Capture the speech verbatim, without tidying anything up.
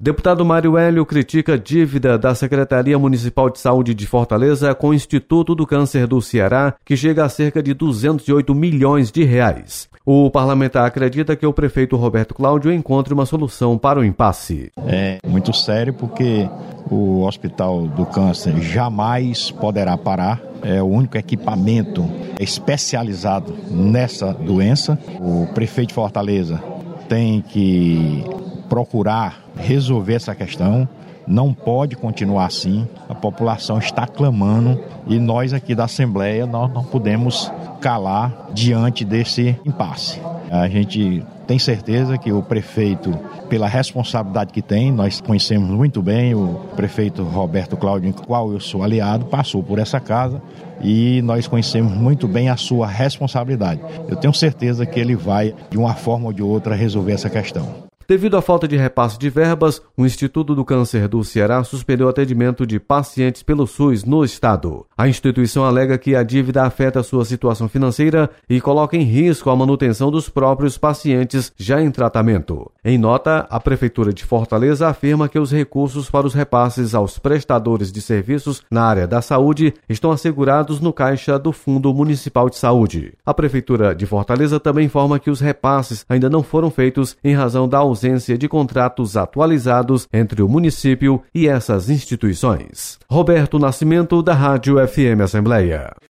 Deputado Mário Hélio critica a dívida da Secretaria Municipal de Saúde de Fortaleza com o Instituto do Câncer do Ceará, que chega a cerca de duzentos e oito milhões de reais. O parlamentar acredita que o prefeito Roberto Cláudio encontre uma solução para o impasse. É muito sério porque o Hospital do Câncer jamais poderá parar. É o único equipamento especializado nessa doença. O prefeito de Fortaleza tem que procurar resolver essa questão. Não pode continuar assim. A população está clamando e nós aqui da Assembleia nós não podemos calar diante desse impasse. A gente tem certeza que o prefeito, pela responsabilidade que tem, nós conhecemos muito bem o prefeito Roberto Cláudio, em qual eu sou aliado, passou por essa casa e nós conhecemos muito bem a sua responsabilidade. Eu tenho certeza que ele vai, de uma forma ou de outra, resolver essa questão. Devido à falta de repasse de verbas, o Instituto do Câncer do Ceará suspendeu o atendimento de pacientes pelo SUS no estado. A instituição alega que a dívida afeta sua situação financeira e coloca em risco a manutenção dos próprios pacientes já em tratamento. Em nota, a Prefeitura de Fortaleza afirma que os recursos para os repasses aos prestadores de serviços na área da saúde estão assegurados no caixa do Fundo Municipal de Saúde. A Prefeitura de Fortaleza também informa que os repasses ainda não foram feitos em razão da ausência de contratos atualizados entre o município e essas instituições. Roberto Nascimento, da Rádio F M Assembleia.